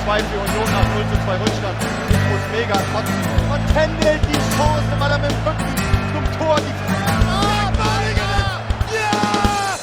2 für Union nach 0:2 Rückstand. Ich muss mega kotzen. Und Kendall die Chance, weil er mit dem Rücken zum Tor die... Ja!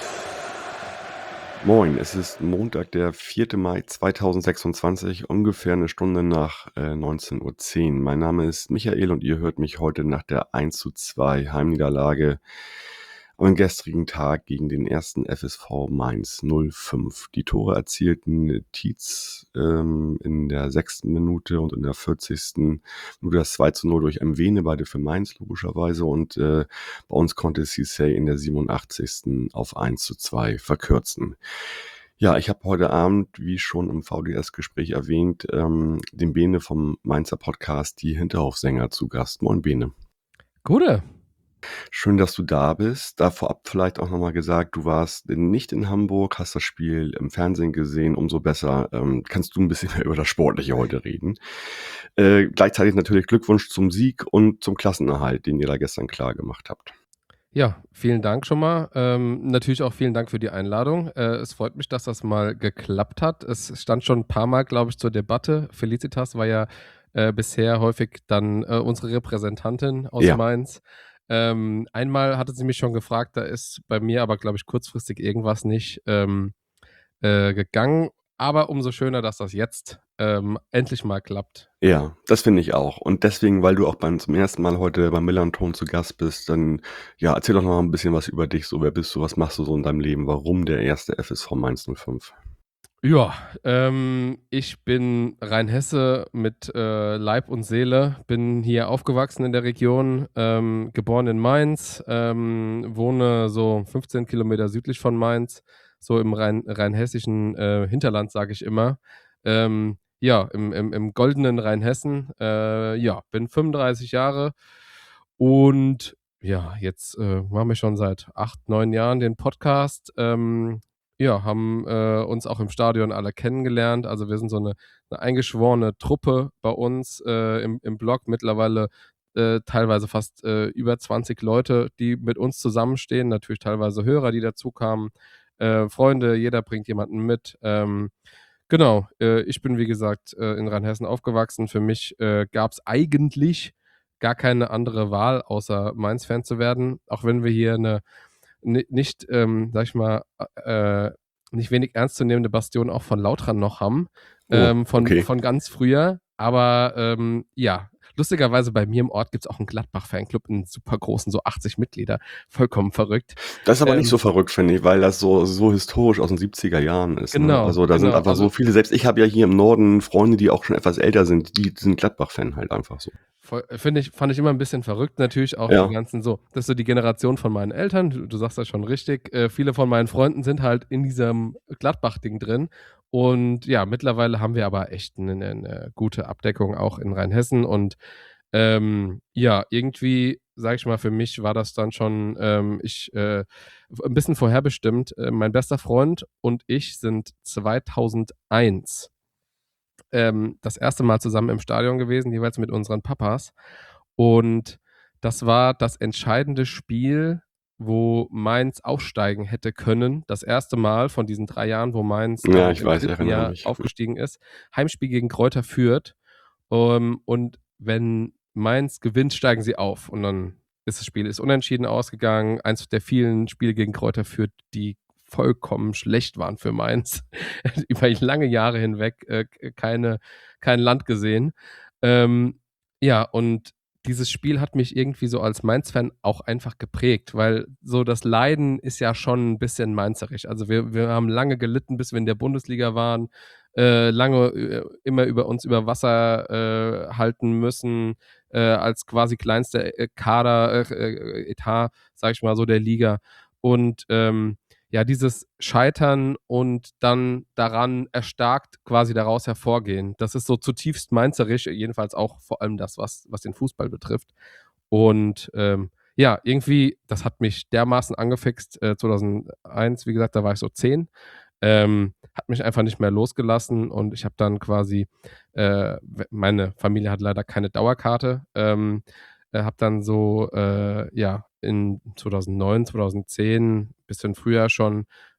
Moin, es ist Montag, der 4. Mai 2026, ungefähr eine Stunde nach 19:10 Uhr. Mein Name ist Michael und ihr hört mich heute nach der 1:2 Heimniederlage am gestrigen Tag gegen den ersten FSV Mainz 05. Die Tore erzielten Tietz in der 6. Minute und in der 40. Minute das 2:0 durch Mwene, beide für Mainz logischerweise. Und bei uns konnte Cissé in der 87. auf 1:2 verkürzen. Ja, ich habe heute Abend, wie schon im VDS-Gespräch erwähnt, den Bene vom Mainzer Podcast, die Hinterhofsänger, zu Gast. Moin Bene. Gute. Schön, dass du da bist. Da vorab vielleicht auch nochmal gesagt, du warst nicht in Hamburg, hast das Spiel im Fernsehen gesehen, umso besser kannst du ein bisschen mehr über das Sportliche heute reden. Gleichzeitig natürlich Glückwunsch zum Sieg und zum Klassenerhalt, den ihr da gestern klar gemacht habt. Ja, vielen Dank schon mal. Natürlich auch vielen Dank für die Einladung. Es freut mich, dass das mal geklappt hat. Es stand schon ein paar Mal, glaube ich, zur Debatte. Felicitas war ja bisher häufig dann unsere Repräsentantin aus Mainz. Einmal hatte sie mich schon gefragt, da ist bei mir aber, glaube ich, kurzfristig irgendwas nicht gegangen. Aber umso schöner, dass das jetzt endlich mal klappt. Ja, das finde ich auch. Und deswegen, weil du auch zum ersten Mal heute beim Millanton zu Gast bist, dann ja, erzähl doch noch mal ein bisschen was über dich. So, wer bist du, was machst du so in deinem Leben? Warum der erste FSV Mainz 05? Ja, ich bin Rheinhesse mit Leib und Seele, bin hier aufgewachsen in der Region, geboren in Mainz, wohne so 15 Kilometer südlich von Mainz, so im rheinhessischen Hinterland, sage ich immer. Ja, im goldenen Rheinhessen. Ja, bin 35 Jahre und ja, jetzt machen wir schon seit 8, 9 Jahren den Podcast. Ja, haben uns auch im Stadion alle kennengelernt. Also wir sind so eine eingeschworene Truppe bei uns im Blog. Mittlerweile teilweise fast über 20 Leute, die mit uns zusammenstehen. Natürlich teilweise Hörer, die dazukamen. Freunde, jeder bringt jemanden mit. Genau, ich bin wie gesagt in Rheinhessen aufgewachsen. Für mich gab es eigentlich gar keine andere Wahl, außer Mainz-Fan zu werden. Auch wenn wir hier eine nicht, sag ich mal, nicht wenig ernstzunehmende Bastion auch von Lautern noch haben, von ganz früher. Aber ja, lustigerweise bei mir im Ort gibt es auch einen Gladbach-Fanclub, einen super großen, so 80 Mitglieder, vollkommen verrückt. Das ist aber nicht so verrückt, finde ich, weil das so historisch aus den 70er Jahren ist. Genau. Ne? Also da sind einfach so viele, selbst ich habe ja hier im Norden Freunde, die auch schon etwas älter sind, die sind Gladbach-Fan halt einfach so. Fand ich immer ein bisschen verrückt, natürlich auch die ganzen so, das ist so die Generation von meinen Eltern, du sagst das schon richtig, viele von meinen Freunden sind halt in diesem Gladbach-Ding drin und ja, mittlerweile haben wir aber echt eine gute Abdeckung auch in Rheinhessen und ja, irgendwie, sag ich mal, für mich war das dann schon ein bisschen vorherbestimmt. Mein bester Freund und ich sind 2001 das erste Mal zusammen im Stadion gewesen, jeweils mit unseren Papas. Und das war das entscheidende Spiel, wo Mainz aufsteigen hätte können. Das erste Mal von diesen 3 Jahren, wo Mainz im 3. Jahr aufgestiegen ist. Heimspiel gegen Greuther Fürth. Und wenn Mainz gewinnt, steigen sie auf. Und dann ist das Spiel unentschieden ausgegangen. Eins der vielen Spiele gegen Greuther Fürth, die vollkommen schlecht waren für Mainz. Über lange Jahre hinweg kein Land gesehen. Ja, und dieses Spiel hat mich irgendwie so als Mainz-Fan auch einfach geprägt, weil so das Leiden ist ja schon ein bisschen mainzerig. Also wir haben lange gelitten, bis wir in der Bundesliga waren, lange immer über Wasser halten müssen, als quasi kleinster Kader, Etat, sag ich mal so, der Liga. Und ja, dieses Scheitern und dann daran erstarkt quasi daraus hervorgehen, das ist so zutiefst mainzerisch, jedenfalls auch vor allem das, was den Fußball betrifft. Und ja, irgendwie, das hat mich dermaßen angefixt, 2001, wie gesagt, da war ich so 10, hat mich einfach nicht mehr losgelassen und ich habe dann quasi, meine Familie hat leider keine Dauerkarte, habe dann so, ja, in 2009, 2010, bisschen früher schon,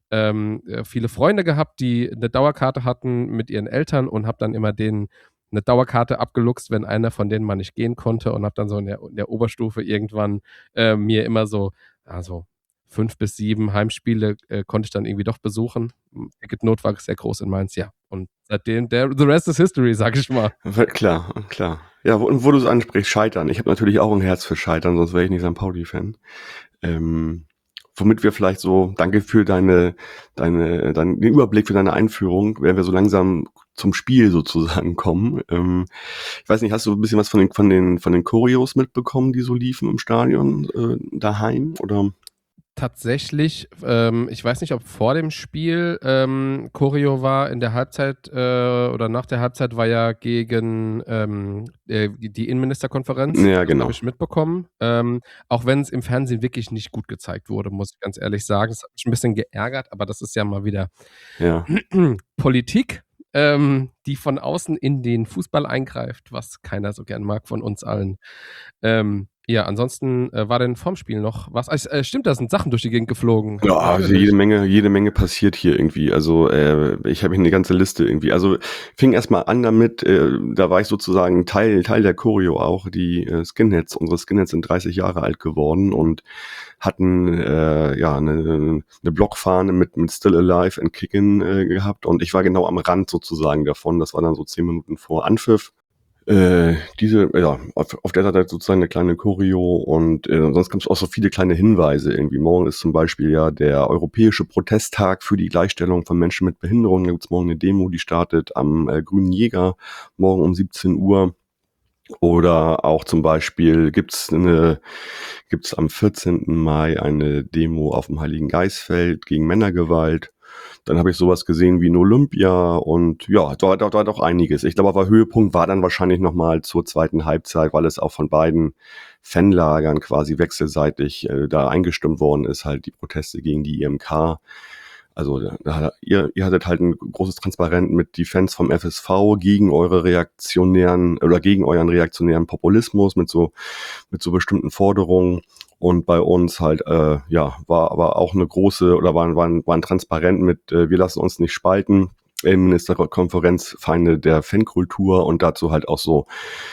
viele Freunde gehabt, die eine Dauerkarte hatten mit ihren Eltern und habe dann immer denen eine Dauerkarte abgeluchst, wenn einer von denen mal nicht gehen konnte und habe dann so in der Oberstufe irgendwann mir immer so, also 5 bis 7 Heimspiele konnte ich dann irgendwie doch besuchen. Ticketnot war sehr groß in Mainz, ja. Und seitdem, the rest is history, sag ich mal. Klar, klar. Ja, wo du es ansprichst, Scheitern. Ich habe natürlich auch ein Herz für Scheitern, sonst wäre ich nicht St. Pauli-Fan. Womit wir vielleicht so, danke für den Überblick, für deine Einführung, wenn wir so langsam zum Spiel sozusagen kommen. Ich weiß nicht, hast du ein bisschen was von den Choreos mitbekommen, die so liefen im Stadion daheim? Oder? Tatsächlich, ich weiß nicht, ob vor dem Spiel Choreo war, in der Halbzeit oder nach der Halbzeit war ja gegen die Innenministerkonferenz. Ja, Das genau. habe ich mitbekommen. Auch wenn es im Fernsehen wirklich nicht gut gezeigt wurde, muss ich ganz ehrlich sagen. Das hat mich ein bisschen geärgert, aber das ist ja mal wieder Ja. Politik, die von außen in den Fußball eingreift, was keiner so gern mag von uns allen. Ja, ansonsten war denn vorm Spiel noch was? Stimmt, da sind Sachen durch die Gegend geflogen. Ja, also Natürlich. jede Menge passiert hier irgendwie. Also ich habe hier eine ganze Liste irgendwie. Also fing erstmal an damit, da war ich sozusagen Teil der Choreo auch. Die unsere Skinheads sind 30 Jahre alt geworden und hatten eine Blockfahne mit Still Alive and Kickin' gehabt und ich war genau am Rand sozusagen davon. Das war dann so 10 Minuten vor Anpfiff. Auf der Seite sozusagen eine kleine Choreo und sonst gab es auch so viele kleine Hinweise irgendwie. Morgen ist zum Beispiel ja der Europäische Protesttag für die Gleichstellung von Menschen mit Behinderung. Da gibt es morgen eine Demo, die startet am Grünen Jäger, morgen um 17 Uhr. Oder auch zum Beispiel gibt's am 14. Mai eine Demo auf dem Heiligen Geistfeld gegen Männergewalt. Dann habe ich sowas gesehen wie ein Olympia und ja, da war doch einiges. Ich glaube, aber Höhepunkt war dann wahrscheinlich nochmal zur zweiten Halbzeit, weil es auch von beiden Fanlagern quasi wechselseitig da eingestimmt worden ist, halt die Proteste gegen die IMK. Also ihr hattet halt ein großes Transparent mit die Fans vom FSV gegen euren reaktionären Populismus mit so bestimmten Forderungen. Und bei uns halt, war aber auch eine große, oder waren transparent mit, wir lassen uns nicht spalten, Innenministerkonferenz, Feinde der Fankultur und dazu halt auch so,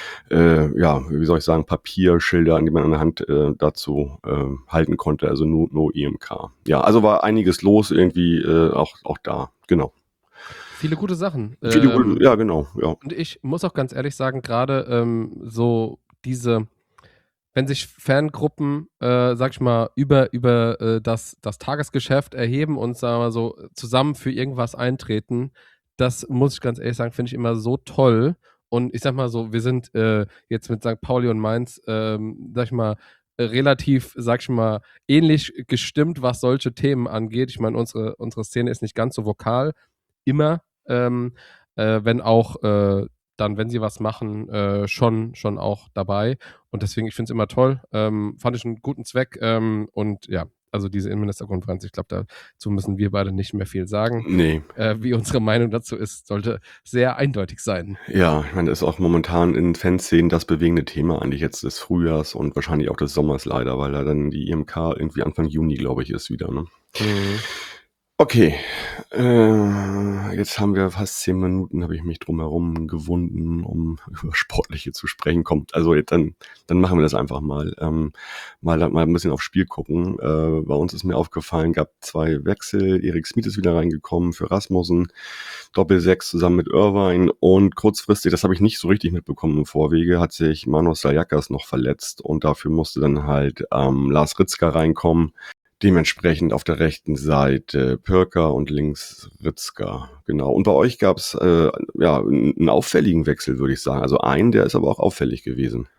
wie soll ich sagen, Papierschilder, die man in der Hand dazu halten konnte, also no IMK. Ja, also war einiges los irgendwie, auch da, genau. Viele gute Sachen. Ja, genau, ja. Und ich muss auch ganz ehrlich sagen, gerade so wenn sich Fangruppen, sag ich mal, über das Tagesgeschäft erheben und, sagen wir mal so, zusammen für irgendwas eintreten, das muss ich ganz ehrlich sagen, finde ich immer so toll. Und ich sag mal so, wir sind jetzt mit St. Pauli und Mainz, sag ich mal, relativ, sag ich mal, ähnlich gestimmt, was solche Themen angeht. Ich meine, unsere Szene ist nicht ganz so vokal, immer, wenn auch dann, wenn sie was machen, schon auch dabei. Und deswegen, ich finde es immer toll. Fand ich einen guten Zweck. Und ja, also diese Innenministerkonferenz, ich glaube, dazu müssen wir beide nicht mehr viel sagen. Nee. Wie unsere Meinung dazu ist, sollte sehr eindeutig sein. Ja, ich meine, das ist auch momentan in Fanszenen das bewegende Thema eigentlich jetzt des Frühjahrs und wahrscheinlich auch des Sommers leider, weil da dann die IMK irgendwie Anfang Juni, glaube ich, ist wieder, ne? Mhm. Okay, jetzt haben wir fast 10 Minuten, habe ich mich drumherum gewunden, um über Sportliche zu sprechen. Kommt, also dann machen wir das einfach mal. Mal ein bisschen aufs Spiel gucken. Bei uns ist mir aufgefallen, gab 2 Wechsel. Erik Smith ist wieder reingekommen für Rasmussen. Doppel-6 zusammen mit Irvine und kurzfristig, das habe ich nicht so richtig mitbekommen im Vorwege, hat sich Manos Saljakas noch verletzt und dafür musste dann halt Lars Ritzka reinkommen. Dementsprechend auf der rechten Seite Pörker und links Ritzka. Genau. Und bei euch gab es einen auffälligen Wechsel, würde ich sagen. Also der ist aber auch auffällig gewesen.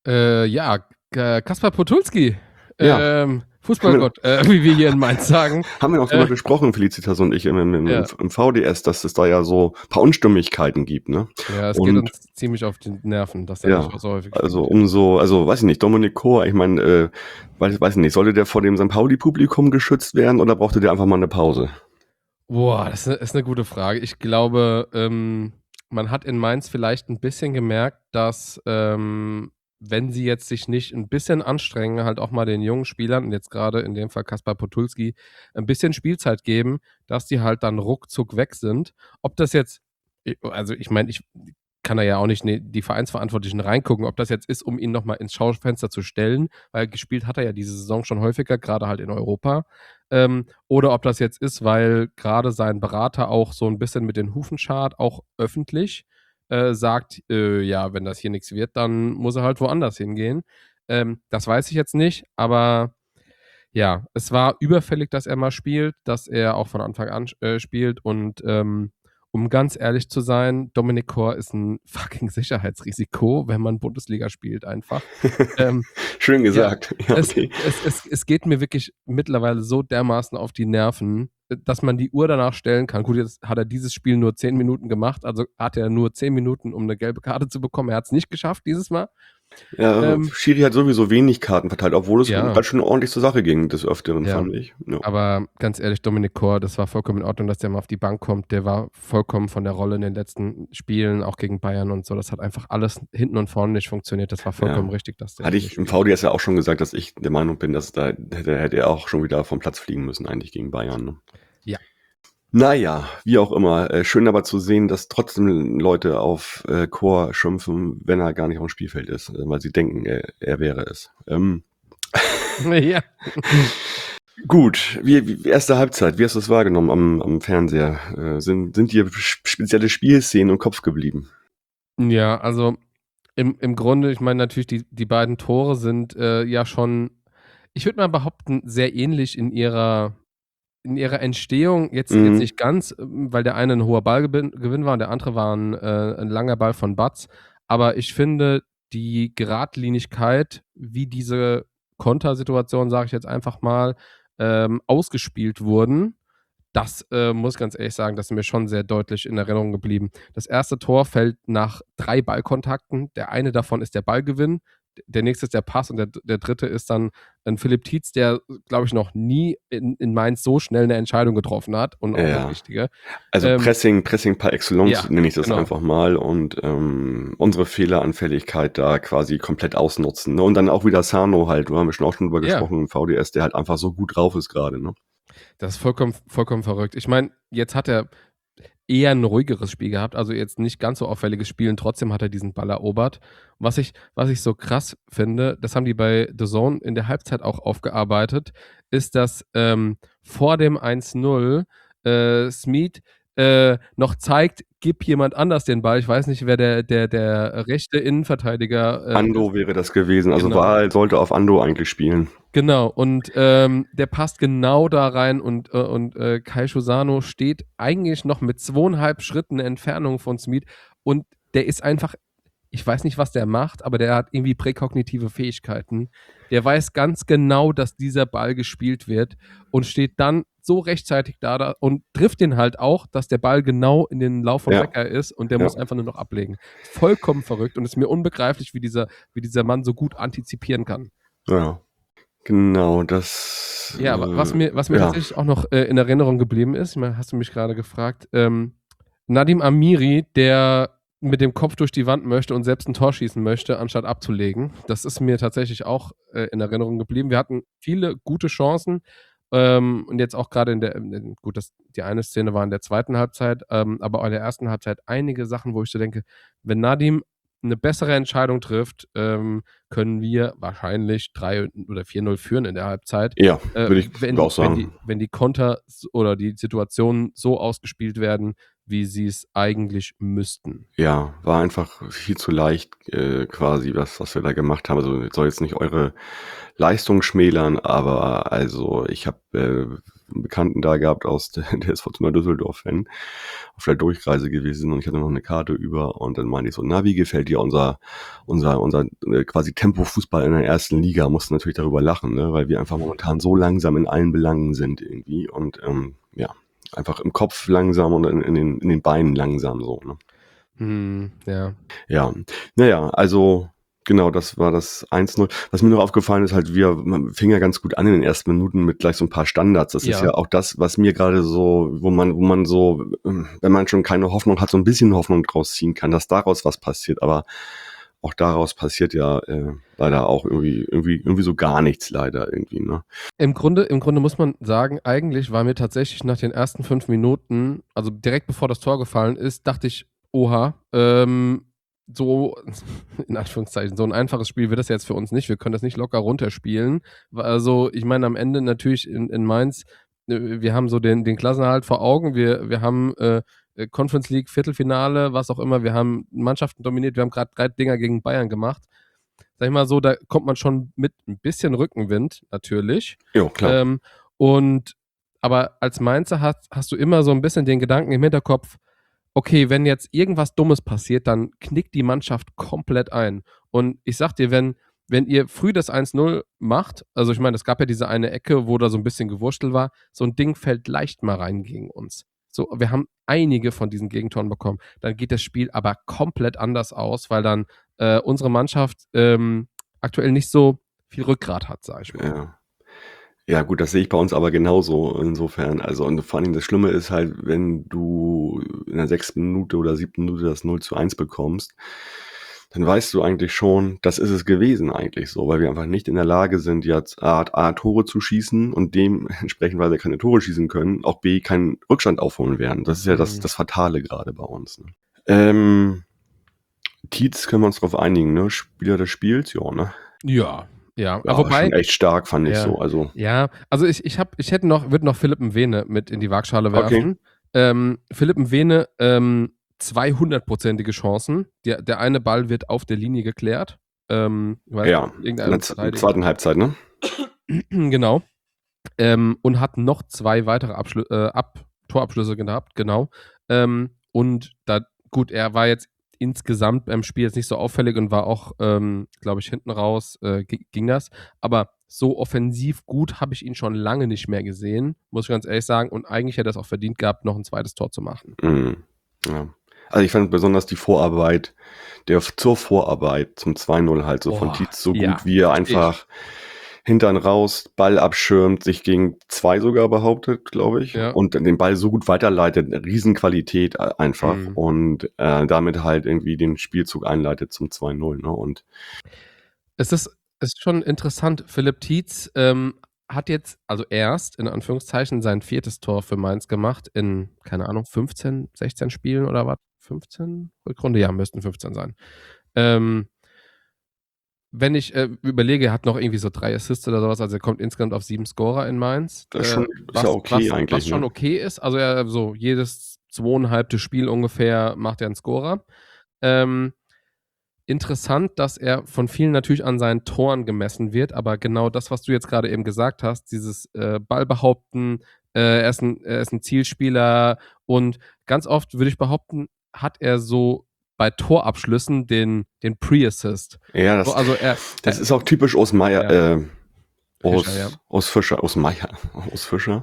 Kaspar Potulski. Ja. Fußballgott, wie wir hier in Mainz sagen. Haben wir noch drüber gesprochen, Felicitas und ich, im VDS, dass es da ja so ein paar Unstimmigkeiten gibt, ne? Ja, es geht uns ziemlich auf die Nerven, dass er nicht so häufig spielt. Also spielt. weiß ich nicht, Dominik Kor, ich meine, weiß ich nicht, sollte der vor dem St. Pauli-Publikum geschützt werden oder brauchte der einfach mal eine Pause? Boah, das ist eine gute Frage. Ich glaube, man hat in Mainz vielleicht ein bisschen gemerkt, dass wenn sie jetzt sich nicht ein bisschen anstrengen, halt auch mal den jungen Spielern und jetzt gerade in dem Fall Kaspar Podolski ein bisschen Spielzeit geben, dass die halt dann ruckzuck weg sind. Ob das jetzt, also ich meine, ich kann da ja auch nicht die Vereinsverantwortlichen reingucken, ob das jetzt ist, um ihn nochmal ins Schaufenster zu stellen, weil gespielt hat er ja diese Saison schon häufiger, gerade halt in Europa. Oder ob das jetzt ist, weil gerade sein Berater auch so ein bisschen mit den Hufen schart, auch öffentlich, sagt, ja, wenn das hier nichts wird, dann muss er halt woanders hingehen. Das weiß ich jetzt nicht, aber ja, es war überfällig, dass er mal spielt, dass er auch von Anfang an spielt und um ganz ehrlich zu sein, Dominic Kor ist ein fucking Sicherheitsrisiko, wenn man Bundesliga spielt einfach. Schön gesagt. Ja, Ja, okay. es geht mir wirklich mittlerweile so dermaßen auf die Nerven, dass man die Uhr danach stellen kann. Gut, jetzt hat er dieses Spiel nur 10 Minuten gemacht, also hat er nur 10 Minuten, um eine gelbe Karte zu bekommen. Er hat es nicht geschafft dieses Mal. Ja, Schiri hat sowieso wenig Karten verteilt, obwohl es Ja. ganz schön ordentlich zur Sache ging, des Öfteren, Ja. fand ich. Ja. Aber ganz ehrlich, Dominic Kor, das war vollkommen in Ordnung, dass der mal auf die Bank kommt. Der war vollkommen von der Rolle in den letzten Spielen, auch gegen Bayern und so. Das hat einfach alles hinten und vorne nicht funktioniert. Das war vollkommen richtig, dass der. Hatte ich im VDS ja auch schon gesagt, dass ich der Meinung bin, dass da hätte er auch schon wieder vom Platz fliegen müssen, eigentlich gegen Bayern. Ne? Ja. Naja, wie auch immer. Schön aber zu sehen, dass trotzdem Leute auf Kor schimpfen, wenn er gar nicht auf dem Spielfeld ist, weil sie denken, er wäre es. Ja. Gut, wie erste Halbzeit, wie hast du es wahrgenommen am Fernseher? Sind dir spezielle Spielszenen im Kopf geblieben? Ja, also im Grunde, ich meine natürlich, die beiden Tore sind ja schon, ich würde mal behaupten, sehr ähnlich in ihrer Entstehung. Jetzt nicht ganz, weil der eine ein hoher Ballgewinn war und der andere war ein langer Ball von Batz. Aber ich finde, die Geradlinigkeit, wie diese Kontersituation, sage ich jetzt einfach mal, ausgespielt wurden, das muss ich ganz ehrlich sagen, das ist mir schon sehr deutlich in Erinnerung geblieben. Das erste Tor fällt nach 3 Ballkontakten. Der eine davon ist der Ballgewinn, der nächste ist der Pass und der dritte ist dann ein Philipp Tietz, der, glaube ich, noch nie in Mainz so schnell eine Entscheidung getroffen hat und auch eine richtige. Also Pressing par excellence, nenne ich das genau. einfach mal, und unsere Fehleranfälligkeit da quasi komplett ausnutzen. Ne? Und dann auch wieder Sano halt, da haben wir schon auch drüber gesprochen im VDS, der halt einfach so gut drauf ist gerade. Ne? Das ist vollkommen verrückt. Ich meine, jetzt hat er eher ein ruhigeres Spiel gehabt, also jetzt nicht ganz so auffälliges Spiel und trotzdem hat er diesen Ball erobert. Was ich so krass finde, das haben die bei The Zone in der Halbzeit auch aufgearbeitet, ist, dass vor dem 1-0 Smeed noch zeigt, gib jemand anders den Ball. Ich weiß nicht, wer der rechte Innenverteidiger Ando ist. wäre das gewesen. Also Genau. Wahl sollte auf Ando eigentlich spielen. Genau, und der passt genau da rein und Kai Sano steht eigentlich noch mit 2,5 Schritten Entfernung von Smeed und der ist einfach, ich weiß nicht, was der macht, aber der hat irgendwie präkognitive Fähigkeiten. Der weiß ganz genau, dass dieser Ball gespielt wird und steht dann so rechtzeitig da und trifft den halt auch, dass der Ball genau in den Lauf von Becker ist und der muss einfach nur noch ablegen. Vollkommen verrückt und es ist mir unbegreiflich, wie dieser Mann so gut antizipieren kann. Ja. Genau, das. Ja, was mir tatsächlich auch noch in Erinnerung geblieben ist, ich meine, hast du mich gerade gefragt, Nadim Amiri, der mit dem Kopf durch die Wand möchte und selbst ein Tor schießen möchte, anstatt abzulegen. Das ist mir tatsächlich auch in Erinnerung geblieben. Wir hatten viele gute Chancen und jetzt auch gerade die eine Szene war in der zweiten Halbzeit, aber auch in der ersten Halbzeit einige Sachen, wo ich so denke, wenn Nadim eine bessere Entscheidung trifft, können wir wahrscheinlich 3 oder 4-0 führen in der Halbzeit. Ja, würde ich auch sagen. Wenn die Konter oder die Situationen so ausgespielt werden, wie sie es eigentlich müssten. Ja, war einfach viel zu leicht quasi, was wir da gemacht haben. Also soll jetzt nicht eure Leistung schmälern, aber also ich habe einen Bekannten da gehabt der ist Fortuna Düsseldorf-Fan, auf der Durchreise gewesen und ich hatte noch eine Karte über und dann meinte ich so, na, wie gefällt dir unser quasi Tempo-Fußball in der ersten Liga? Mussten natürlich darüber lachen, ne? Weil wir einfach momentan so langsam in allen Belangen sind irgendwie und einfach im Kopf langsam und in den Beinen langsam so, ne? Ja. Ja, naja, also genau, das war das 1-0. Was mir noch aufgefallen ist, halt, man fing ja ganz gut an in den ersten Minuten mit gleich so ein paar Standards. Das ist ja auch das, was mir gerade so, wo man so, wenn man schon keine Hoffnung hat, so ein bisschen Hoffnung draus ziehen kann, dass daraus was passiert. Aber auch daraus passiert ja leider auch irgendwie so gar nichts leider irgendwie, ne? Im Grunde muss man sagen, eigentlich war mir tatsächlich nach den ersten 5 Minuten, also direkt bevor das Tor gefallen ist, dachte ich: „Oha, so in Anführungszeichen, so ein einfaches Spiel wird das jetzt für uns nicht. Wir können das nicht locker runterspielen.“ Also, ich meine, am Ende natürlich in Mainz, wir haben so den Klassenerhalt vor Augen. Wir haben, Conference League Viertelfinale, was auch immer. Wir haben Mannschaften dominiert. Wir haben gerade 3 Dinger gegen Bayern gemacht. Sage ich mal so, da kommt man schon mit ein bisschen Rückenwind natürlich. Jo, klar. Und aber als Mainzer hast du immer so ein bisschen den Gedanken im Hinterkopf: „Okay, wenn jetzt irgendwas Dummes passiert, dann knickt die Mannschaft komplett ein.“ Und ich sage dir, wenn ihr früh das 1:0 macht, also, ich meine, es gab ja diese eine Ecke, wo da so ein bisschen gewurstelt war, so ein Ding fällt leicht mal rein gegen uns. So, wir haben einige von diesen Gegentoren bekommen. Dann geht das Spiel aber komplett anders aus, weil dann, unsere Mannschaft, aktuell nicht so viel Rückgrat hat, sage ich mal. Ja. Ja gut, das sehe ich bei uns aber genauso insofern. Also und vor allen Dingen das Schlimme ist halt, wenn du in der 6. Minute oder 7. Minute das 0:1 bekommst, dann weißt du eigentlich schon, das ist es gewesen eigentlich so, weil wir einfach nicht in der Lage sind, jetzt A Tore zu schießen und dementsprechend, weil wir keine Tore schießen können, auch B keinen Rückstand aufholen werden. Das ist ja das Fatale gerade bei uns, ne? Tietz können wir uns drauf einigen, ne? Spieler des Spiels, ja, ne? Ja, ja. Ja, Wobei, schon echt stark, fand ich ja, so. Also, ja, also ich hätte würde noch Philipp Mwene mit in die Waagschale okay. werfen. Philipp Mwene, 200-prozentige Chancen. Der eine Ball wird auf der Linie geklärt. Weiß Ja, nicht, in irgendein der Verteidiger. zweiten Halbzeit, ne? Genau. Und hat noch 2 weitere Torabschlüsse gehabt, genau. Und da gut, er war jetzt insgesamt beim Spiel jetzt nicht so auffällig und war auch, glaube ich, hinten raus, ging das. Aber so offensiv gut habe ich ihn schon lange nicht mehr gesehen, muss ich ganz ehrlich sagen. Und eigentlich hätte er es auch verdient gehabt, noch ein zweites Tor zu machen. Mhm. Ja. Also, ich fand besonders die Vorarbeit zur Vorarbeit zum 2:0 halt so von Boah, Tietz so ja, gut, wie er verstehe ich. einfach Hintern raus, Ball abschirmt, sich gegen 2 sogar behauptet, glaube ich, Ja. und dann den Ball so gut weiterleitet, 'ne Riesenqualität einfach Mhm. und, damit halt irgendwie den Spielzug einleitet zum 2:0, ne? Und Es ist schon interessant. Philipp Tietz, hat jetzt also erst in Anführungszeichen sein 4. Tor für Mainz gemacht in, keine Ahnung, 15, 16 Spielen oder was? 15? Rückrunde? Ja, müssten 15 sein. Wenn ich, überlege, er hat noch irgendwie so 3 Assists oder so was, also er kommt insgesamt auf 7 Scorer in Mainz, das ist ja okay eigentlich, was schon ne? okay ist. Also er so jedes 2,5. Spiel ungefähr macht er 'n Scorer. Ähm Interessant, dass er von vielen natürlich an seinen Toren gemessen wird, aber genau das, was du jetzt gerade eben gesagt hast, dieses, Ballbehaupten, er ist 'n Zielspieler und ganz oft würde ich behaupten, hat er so bei Torabschlüssen den Pre-Assist. Ja, So, also das ist auch typisch aus Meier, ja, Fischer, ja. aus Fischer, aus Meier, aus Fischer,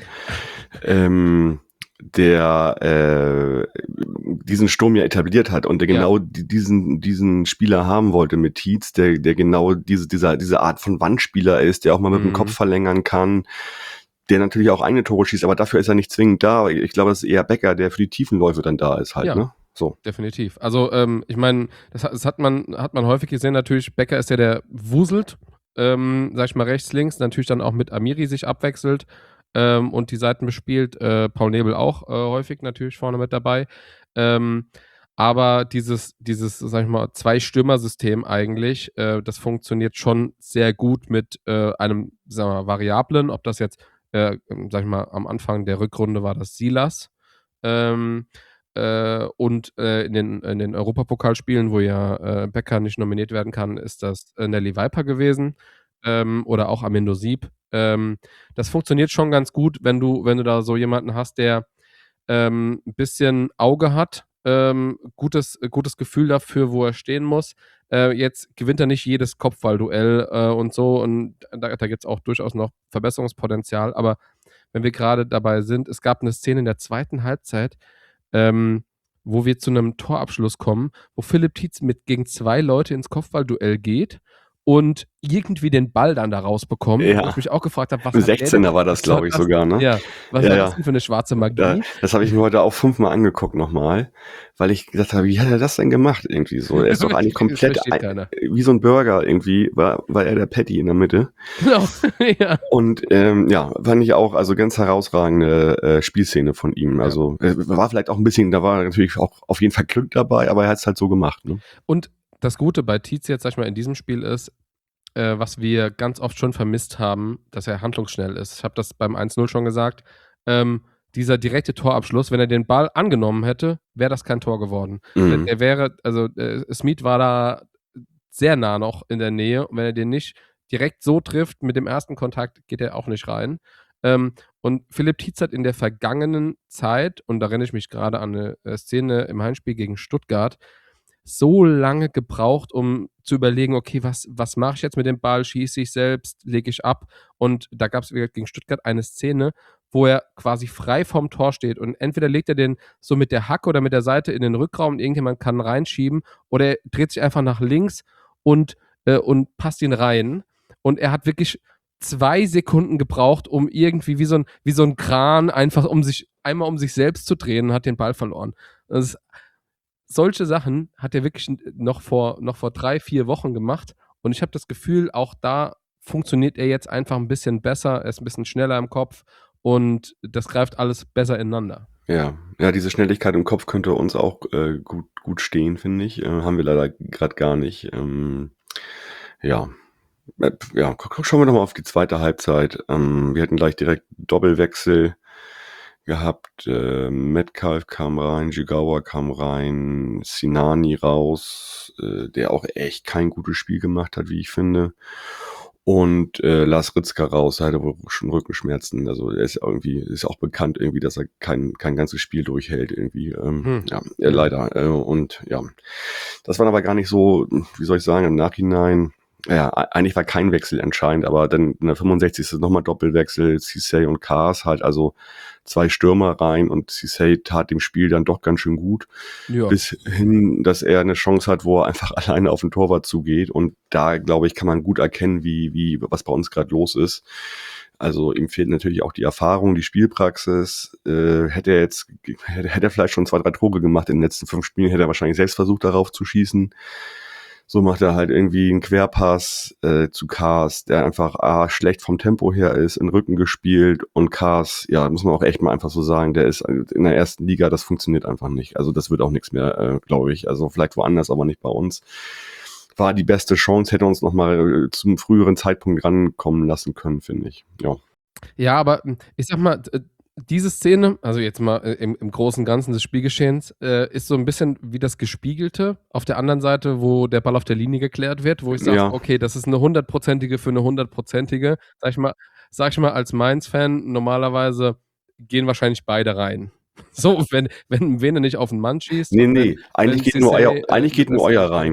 der diesen Sturm ja etabliert hat und der Ja. genau diesen Spieler haben wollte mit Tietz, der genau diese Art von Wandspieler ist, der auch mal mit dem Kopf verlängern kann, der natürlich auch eigene Tore schießt, aber dafür ist er nicht zwingend da. Ich glaube, das ist eher Becker, der für die Tiefenläufe dann da ist halt, Ja. ne? So. Definitiv. Also, ich meine, das hat man häufig gesehen natürlich. Becker ist ja der wuselt, sage ich mal, rechts, links, natürlich dann auch mit Amiri sich abwechselt, und die Seiten bespielt. Paul Nebel auch, häufig natürlich vorne mit dabei. Aber dieses, sage ich mal, Zwei-Stürmer-System eigentlich, das funktioniert schon sehr gut mit, einem, sagen wir mal, Variablen. Ob das jetzt, sage ich mal, am Anfang der Rückrunde war das Silas, und, in den Europapokalspielen, wo ja, Becker nicht nominiert werden kann, ist das, Nelly Weiper gewesen, oder auch Amindo Sieb. Das funktioniert schon ganz gut, wenn du da so jemanden hast, der, 'n bisschen Auge hat, gutes Gefühl dafür, wo er stehen muss. Jetzt gewinnt er nicht jedes Kopfballduell, und so, und da gibt's auch durchaus noch Verbesserungspotenzial. Aber wenn wir grade dabei sind, es gab 'ne Szene in der 2. Halbzeit, wo wir zu 'nem Torabschluss kommen, wo Philipp Tietz gegen 2 Leute ins Kopfballduell geht und irgendwie den Ball dann da rausbekommen, wo Ja. ich mich auch gefragt habe, was Ein hat der denn 16er war das, glaube ich, sogar, ne? ja, was Ja, war ja. das denn für 'ne schwarze Magie? Das habe ich mir heute auch 5-mal angeguckt nochmal, weil ich gesagt habe: „Wie hat er das denn gemacht?“ Irgendwie so. Er ist doch eigentlich Wirklich, das komplett versteht keiner. wie so 'n Burger irgendwie, war er der Patty in der Mitte. Genau, ja. Und, ja, fand ich auch, also ganz herausragende Spielszene von ihm. Ja. Also, war vielleicht auch 'n bisschen, da war natürlich auch auf jeden Fall Glück dabei, aber er hat's halt so gemacht, ne? Und das Gute bei Tietz jetzt, sage ich mal, in diesem Spiel ist, was wir ganz oft schon vermisst haben, dass er handlungsschnell ist. Ich habe das beim 1:0 schon gesagt. Dieser direkte Torabschluss, wenn er den Ball angenommen hätte, wäre das kein Tor geworden. Mhm. Er wäre, also, Smith war da sehr nah noch in der Nähe und wenn er den nicht direkt so trifft mit dem ersten Kontakt, geht er auch nicht rein. Und Philipp Tietz hat in der vergangenen Zeit, und da erinnere ich mich grade an 'ne Szene im Heimspiel gegen Stuttgart, so lange gebraucht, um zu überlegen: „Okay, was mache ich jetzt mit dem Ball? Schieße ich selbst? Lege ich ab?“ Und da gab's gegen Stuttgart eine Szene, wo er quasi frei vorm Tor steht und entweder legt er den so mit der Hacke oder mit der Seite in den Rückraum und irgendjemand kann reinschieben oder er dreht sich einfach nach links und passt ihn rein. Und er hat wirklich 2 Sekunden gebraucht, um irgendwie wie so 'n Kran einfach einmal um sich selbst zu drehen und hat den Ball verloren. Das Solche Sachen hat er wirklich noch vor 3, 4 Wochen gemacht und ich habe das Gefühl, auch da funktioniert er jetzt einfach 'n bisschen besser. Er ist 'n bisschen schneller im Kopf und das greift alles besser ineinander. Ja. Ja, diese Schnelligkeit im Kopf könnte uns auch, gut stehen, finde ich. Haben wir leider grad gar nicht. Ja. Ja, schauen wir doch mal auf die zweite Halbzeit. Wir hatten gleich direkt Doppelwechsel gehabt. Metcalf kam rein, Jigawa kam rein, Sinani raus, der auch echt kein gutes Spiel gemacht hat, wie ich finde. Und Lars Ritzka raus, der hatte wohl schon Rückenschmerzen. Also er ist auch bekannt irgendwie, dass er kein ganzes Spiel durchhält irgendwie. Ja, leider. Und ja, das war aber gar nicht so, wie soll ich sagen, im Nachhinein. Ja, eigentlich war kein Wechsel entscheidend, aber dann in der 65. nochmal Doppelwechsel, Cissé und Kaas halt, also 2 Stürmer rein und Cissé tat dem Spiel dann doch ganz schön gut. Ja. Bis hin, dass er eine Chance hat, wo er einfach alleine auf den Torwart zugeht und da, glaube ich, kann man gut erkennen, was bei uns gerade los ist. Also ihm fehlt natürlich auch die Erfahrung, die Spielpraxis. Hätte er vielleicht schon 2, 3 Tore gemacht in den letzten 5 Spielen, hätte er wahrscheinlich selbst versucht, darauf zu schießen. So macht er halt irgendwie einen Querpass zu Kaas, der einfach schlecht vom Tempo her ist, in den Rücken gespielt und Kaas, ja, muss man auch echt mal einfach so sagen, der ist in der ersten Liga, das funktioniert einfach nicht. Also das wird auch nichts mehr, glaube ich. Also vielleicht woanders, aber nicht bei uns. War die beste Chance, hätte uns noch mal zum früheren Zeitpunkt rankommen lassen können, finde ich. Ja. Ja, aber ich sage mal, diese Szene, also jetzt mal im Großen und Ganzen des Spielgeschehens, ist so 'n bisschen wie das Gespiegelte auf der anderen Seite, wo der Ball auf der Linie geklärt wird, wo ich sage: Ja. „Okay, das ist 'ne 100-prozentige für 'ne 100-prozentige.“ Sage ich mal als Mainz-Fan, normalerweise gehen wahrscheinlich beide rein. So, wenn Vene nicht auf 'n Mann schießt und Ne, eigentlich geht nur euer rein.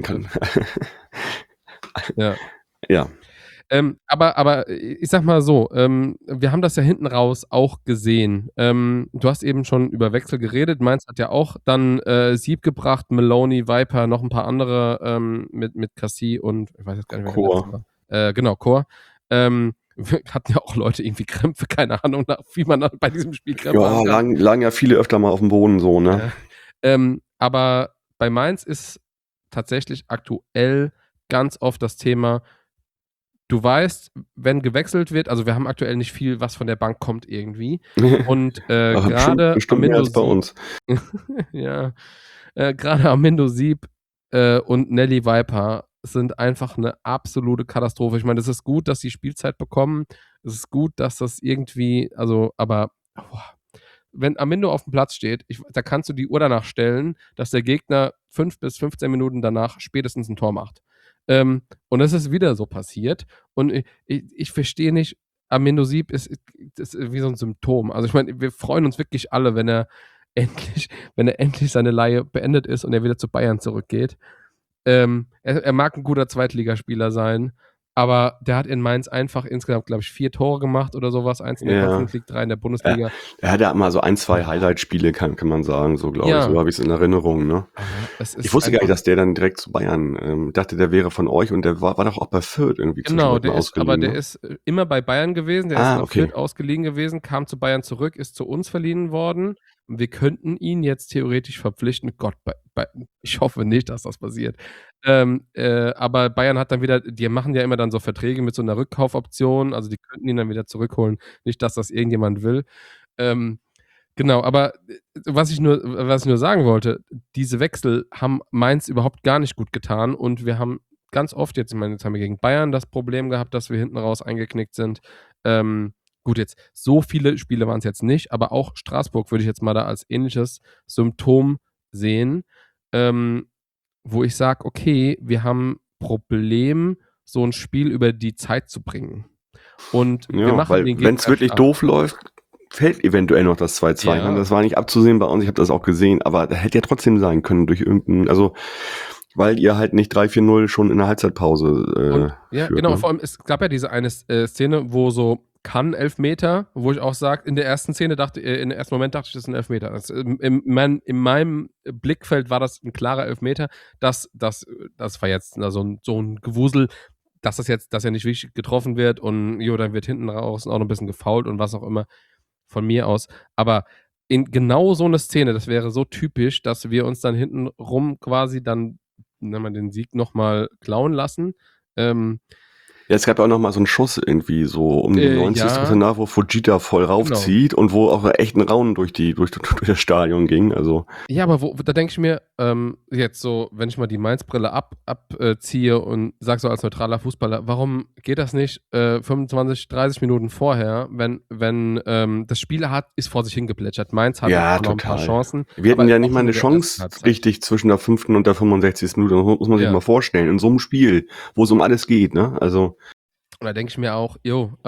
Ja. Ja. Aber ich sage mal so, wir haben das ja hinten raus auch gesehen. Du hast eben schon über Wechsel geredet. Mainz hat ja auch dann Sieb gebracht, Maloney, Viper, noch 'n paar andere, mit Cassie und ich weiß jetzt gar nicht, wer der letzte war. Genau, Chor. Hatten ja auch Leute irgendwie Krämpfe, keine Ahnung, wie man dann bei diesem Spiel Krämpfe Ja, haben kann. lagen ja viele öfter mal aufm Boden so, ne? Aber bei Mainz ist tatsächlich aktuell ganz oft das Thema, du weißt, wenn gewechselt wird, also wir haben aktuell nicht viel, was von der Bank kommt irgendwie. Und Aber grade bestimmt mehr Armindo als bei uns. ja, grade Armindo Sieb und Nelly Viper sind einfach 'ne absolute Katastrophe. Ich meine, es ist gut, dass sie Spielzeit bekommen. Es ist gut, dass das irgendwie, also, aber wenn Armindo aufm Platz steht, da kannst du die Uhr danach stellen, dass der Gegner 5 bis 15 Minuten danach spätestens 'n Tor macht. Und das ist wieder so passiert. Und ich verstehe nicht, Armindo Sieb ist wie so 'n Symptom. Also ich meine, wir freuen uns wirklich alle, wenn er endlich seine Leihe beendet ist und er wieder zu Bayern zurückgeht. Er mag 'n guter Zweitligaspieler sein, aber der hat in Mainz einfach insgesamt, glaube ich, 4 Tore gemacht oder sowas, 1 in der Conference League, 3 in der Bundesliga. Er hat ja mal so 1, 2 Highlight-Spiele, kann man sagen, so glaube ich. So habe ich es in Erinnerung, ne? Ich wusste gar nicht, dass der dann direkt zu Bayern, dachte, der wäre von euch und der war doch auch bei Fürth irgendwie Genau, der ist immer bei Bayern gewesen, der ist nach Fürth ausgeliehen gewesen, kam zu Bayern zurück, ist zu uns verliehen worden. Wir könnten ihn jetzt theoretisch verpflichten. Gott, ich hoffe nicht, dass das passiert. Aber Bayern hat dann wieder, die machen ja immer dann so Verträge mit so einer Rückkaufoption, also die könnten ihn dann wieder zurückholen. Nicht, dass das irgendjemand will. Genau, aber was ich nur sagen wollte, diese Wechsel haben Mainz überhaupt gar nicht gut getan und wir haben ganz oft jetzt haben wir gegen Bayern das Problem gehabt, dass wir hinten raus eingeknickt sind. Gut, jetzt so viele Spiele waren es jetzt nicht, aber auch Straßburg würde ich jetzt mal da als ähnliches Symptom sehen, wo ich sage, okay, wir haben Problem, so ein Spiel über die Zeit zu bringen. Und wir machen den wenn es wirklich doof läuft, fällt eventuell noch das 2-2. Ja. Das war nicht abzusehen bei uns, ich habe das auch gesehen, aber da hätte ja trotzdem sein können durch weil ihr halt nicht 3-4-0 schon in der Halbzeitpause ja, führt, genau, ne? vor allem, es gab ja diese eine Szene, wo so kann Elfmeter, wo ich auch sage, in der ersten Moment dachte ich, das ist ein Elfmeter. In meinem Blickfeld war das ein klarer Elfmeter. Das war jetzt so ein Gewusel, dass er nicht wirklich getroffen wird und dann wird hinten raus auch noch ein bisschen gefoult und was auch immer von mir aus. Aber in genau so eine Szene, das wäre so typisch, dass wir uns dann hinten rum quasi dann den Sieg nochmal klauen lassen. Ja, es gab ja auch noch mal so einen Schuss irgendwie so um die 90. Nach, wo Fujita voll raufzieht und wo auch echt ein Raunen durch das Stadion ging. Also. Ja, aber da denke ich mir, jetzt so, wenn ich mal die Mainz-Brille abziehe und sage so als neutraler Fußballer, warum geht das nicht 25, 30 Minuten vorher, wenn das Spiel ist vor sich hingeplätschert. Mainz hat noch ein paar Chancen. Wir hatten ja nicht mal eine Chance richtig zwischen der 5. und der 65. Minute. Das muss man sich mal vorstellen. In so einem Spiel, wo es um alles geht, ne? Also. Und da denke ich mir auch,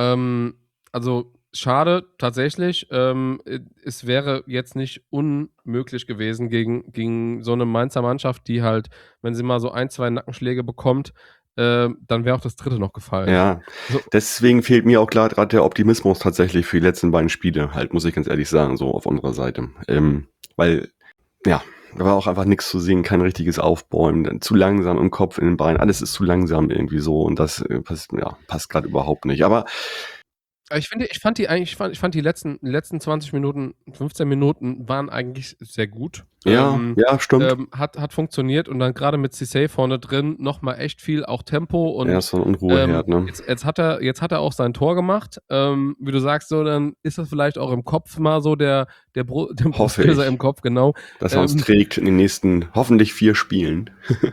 also schade tatsächlich. Es wäre jetzt nicht unmöglich gewesen gegen so eine Mainzer Mannschaft, die halt, wenn sie mal so 1, 2 Nackenschläge bekommt, dann wäre auch das dritte noch gefallen. Ja, deswegen fehlt mir auch gerade der Optimismus tatsächlich für die letzten beiden Spiele, halt, muss ich ganz ehrlich sagen, so auf unserer Seite. Weil, ja, da war auch einfach nichts zu sehen, kein richtiges Aufbäumen, zu langsam im Kopf, in den Beinen, alles ist zu langsam irgendwie so und das passt gerade überhaupt nicht. Aber ich fand die letzten 20 Minuten, 15 Minuten waren eigentlich sehr gut. Ja, stimmt. Hat funktioniert und dann gerade mit Cissé vorne drin nochmal echt viel auch Tempo und so ein Unruheherd, ne? Jetzt hat er auch sein Tor gemacht. Wie du sagst, so, dann ist das vielleicht auch im Kopf mal so der Brustlöser im Kopf, genau. Dass er uns trägt in den nächsten hoffentlich 4 Spielen.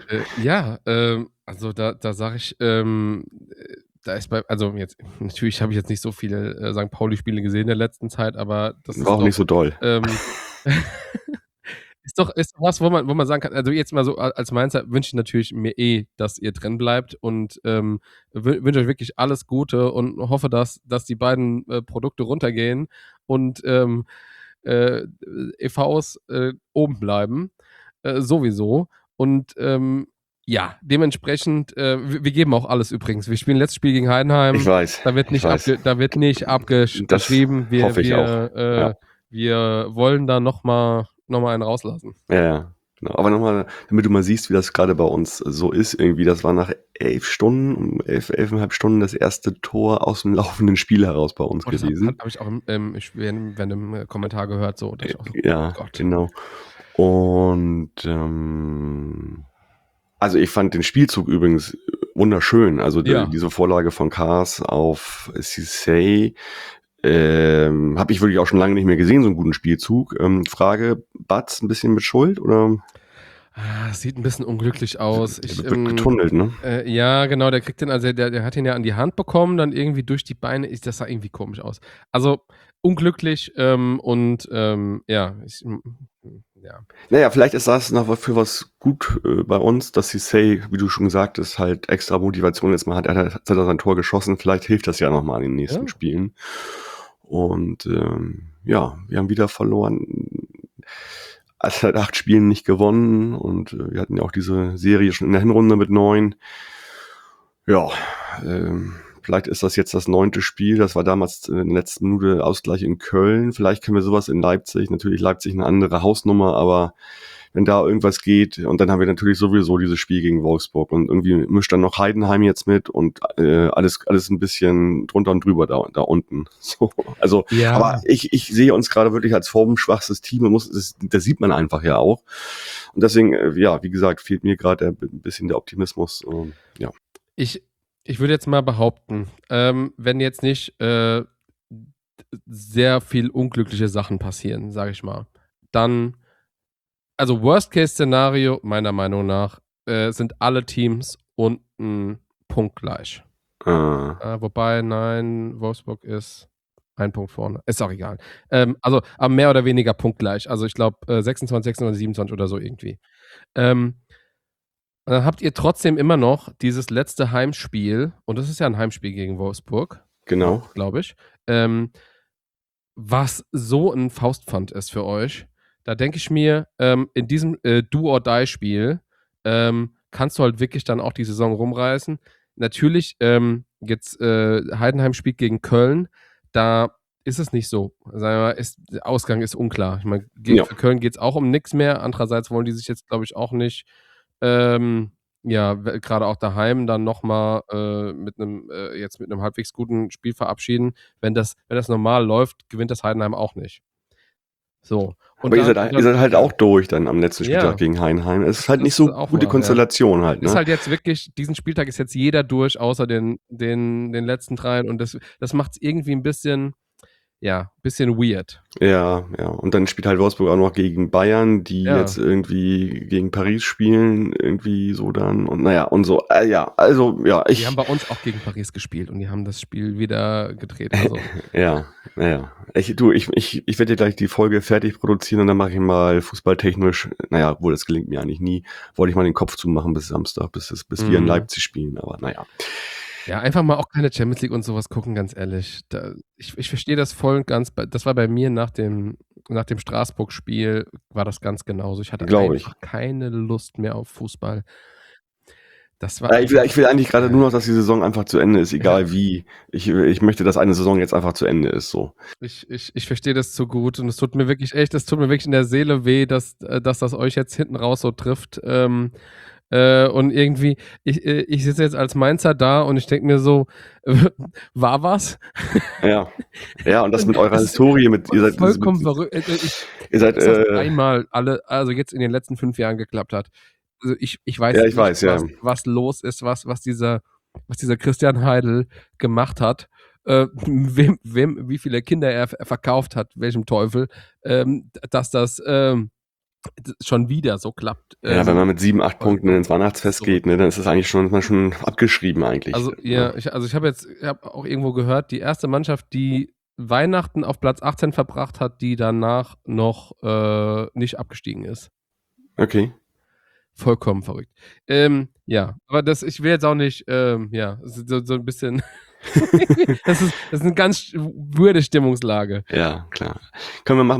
Also da sage ich, da ist jetzt, natürlich habe ich jetzt nicht so viele St. Pauli-Spiele gesehen in der letzten Zeit, aber das war auch nicht so doll. Ist doch was, wo man sagen kann, also jetzt mal so als Mainzer wünsche ich natürlich mir dass ihr drin bleibt und wünsche euch wirklich alles Gute und hoffe, dass die beiden Produkte runtergehen und EVs oben bleiben, sowieso. Und ja, dementsprechend, wir geben auch alles übrigens. Wir spielen letztes Spiel gegen Heidenheim. Ich weiß. Da wird nicht abgeschrieben. Wir wollen da noch mal einen rauslassen. Ja, genau. Aber nochmal, damit du mal siehst, wie das gerade bei uns so ist, irgendwie, das war nach 11,5 Stunden das erste Tor aus dem laufenden Spiel heraus bei uns gewesen. Habe ich auch während dem Kommentar gehört, so. Ja, genau. Und also ich fand den Spielzug übrigens wunderschön. Also diese Vorlage von Kars auf Cissé habe ich wirklich auch schon lange nicht mehr gesehen, so einen guten Spielzug. Frage, Batz ein bisschen mit Schuld, oder? Sieht ein bisschen unglücklich aus. Wird getunnelt, ne? Ja, genau, der kriegt den, also der hat ihn ja an die Hand bekommen, dann irgendwie durch die Beine, das sah irgendwie komisch aus. Also unglücklich Naja, vielleicht ist das noch für was gut bei uns, dass Cissé, wie du schon gesagt hast, halt extra Motivation jetzt mal hat. Er hat sein Tor geschossen, vielleicht hilft das ja nochmal in den nächsten Spielen. Und wir haben wieder verloren. Also seit 8 Spielen nicht gewonnen und wir hatten ja auch diese Serie schon in der Hinrunde mit 9. Ja, vielleicht ist das jetzt das 9. Spiel. Das war damals in der letzten Minute Ausgleich in Köln. Vielleicht können wir sowas in Leipzig. Natürlich Leipzig eine andere Hausnummer, aber wenn da irgendwas geht, und dann haben wir natürlich sowieso dieses Spiel gegen Wolfsburg und irgendwie mischt dann noch Heidenheim jetzt mit und alles ein bisschen drunter und drüber da unten. So, also, Ja. aber ich sehe uns gerade wirklich als formschwachstes Team und das sieht man einfach ja auch. Und deswegen, ja, wie gesagt, fehlt mir gerade ein bisschen der Optimismus. Ja. Ich würde jetzt mal behaupten, wenn jetzt nicht sehr viel unglückliche Sachen passieren, sage ich mal, dann, also Worst-Case-Szenario, meiner Meinung nach, sind alle Teams unten punktgleich. Wobei, nein, Wolfsburg ist 1 Punkt vorne. Ist auch egal. Also mehr oder weniger punktgleich. Also ich glaube 26, 26, 27 oder so irgendwie. Und dann habt ihr trotzdem immer noch dieses letzte Heimspiel, und das ist ja ein Heimspiel gegen Wolfsburg, Genau. glaube ich, was so ein Faustpfand ist für euch. Da denke ich mir, in diesem Do-or-Die-Spiel kannst du halt wirklich dann auch die Saison rumreißen. Natürlich, jetzt Heidenheim spielt gegen Köln, da ist es nicht so. Sagen wir mal, der Ausgang ist unklar. Ich meine, für Köln geht es auch um nichts mehr. Andererseits wollen die sich jetzt, glaube ich, auch nicht gerade auch daheim dann nochmal mit einem halbwegs guten Spiel verabschieden. Wenn das normal läuft, gewinnt das Heidenheim auch nicht. So. Und aber ihr seid halt auch durch dann am letzten Spieltag gegen Heidenheim. Es ist halt nicht so gute Konstellation halt. Ne? Ist halt jetzt wirklich, diesen Spieltag ist jetzt jeder durch, außer den letzten dreien. Und das macht es irgendwie ein bisschen weird. Ja. Und dann spielt halt Wolfsburg auch noch gegen Bayern, die jetzt irgendwie gegen Paris spielen, irgendwie so dann. Und naja, und so. Die haben bei uns auch gegen Paris gespielt und die haben das Spiel wieder gedreht. Also. Ich werde dir gleich die Folge fertig produzieren und dann mache ich mal fußballtechnisch, obwohl das gelingt mir eigentlich nie, wollte ich mal den Kopf zumachen bis Samstag, bis wir in Leipzig spielen, aber naja. Ja, einfach mal auch keine Champions League und sowas gucken, ganz ehrlich. Ich verstehe das voll und ganz. Das war bei mir nach dem Straßburg-Spiel, war das ganz genauso. Ich hatte einfach keine Lust mehr auf Fußball. Das war ich will eigentlich gerade nur noch, dass die Saison einfach zu Ende ist, egal wie. Ich möchte, dass eine Saison jetzt einfach zu Ende ist. So. Ich verstehe das zu gut und es tut mir wirklich in der Seele weh, dass das euch jetzt hinten raus so trifft. Und irgendwie, ich sitze jetzt als Mainzer da und ich denke mir so, war was? Ja, und das mit eurer Historie, ihr seid vollkommen verrückt. Ihr seid einmal also jetzt in den letzten 5 Jahren geklappt hat. Also ich weiß nicht, was los ist, was dieser Christian Heidel gemacht hat, wie viele Kinder er verkauft hat, welchem Teufel, dass das schon wieder so klappt. Wenn man mit 7, 8 Punkten ins Weihnachtsfest geht, ne, dann ist das eigentlich schon abgeschrieben eigentlich. Also ich habe auch irgendwo gehört, die erste Mannschaft, die Weihnachten auf Platz 18 verbracht hat, die danach noch nicht abgestiegen ist. Okay. Vollkommen verrückt. Aber ich will jetzt auch nicht, so ein bisschen das ist eine ganz weirde Stimmungslage. Ja, klar. Können wir machen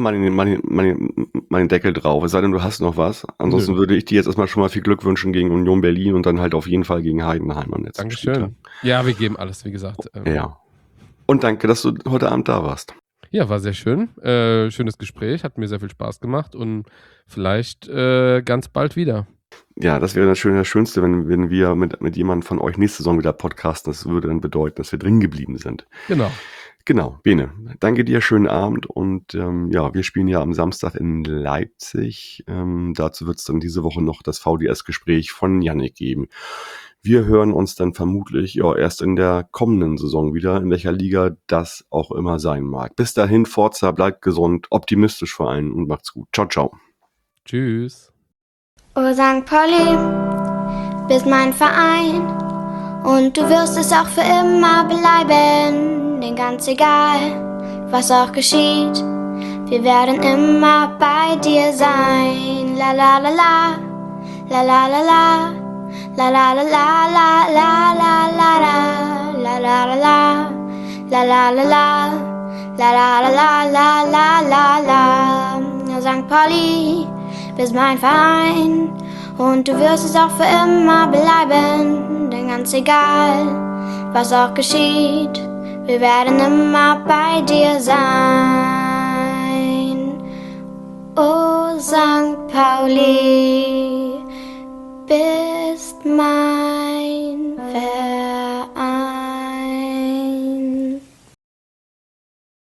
mal den Deckel drauf. Es sei denn, du hast noch was. Ansonsten würde ich dir jetzt erstmal schon mal viel Glück wünschen gegen Union Berlin und dann halt auf jeden Fall gegen Heidenheim am letzten Dankeschön. Spieltag. Ja, wir geben alles, wie gesagt. Ja. Und danke, dass du heute Abend da warst. Ja, war sehr schön. Schönes Gespräch, hat mir sehr viel Spaß gemacht und vielleicht ganz bald wieder. Ja, das wäre das Schönste, wenn wir mit jemandem von euch nächste Saison wieder podcasten. Das würde dann bedeuten, dass wir drin geblieben sind. Genau, Bene. Danke dir, schönen Abend. Und wir spielen ja am Samstag in Leipzig. Dazu wird es dann diese Woche noch das VDS-Gespräch von Yannick geben. Wir hören uns dann vermutlich erst in der kommenden Saison wieder, in welcher Liga das auch immer sein mag. Bis dahin, Forza, bleibt gesund, optimistisch vor allem und macht's gut. Ciao, ciao. Tschüss. Oh St. Pauli, bist mein Verein und du wirst es auch für immer bleiben, denn ganz egal, was auch geschieht, wir werden immer bei dir sein. La la la la, la la la la, la la la la la la la la la la la la, la la la la, la la la la la la la. St. Pauli, bist mein Verein und du wirst es auch für immer bleiben, denn ganz egal, was auch geschieht, wir werden immer bei dir sein. Oh St. Pauli, bist mein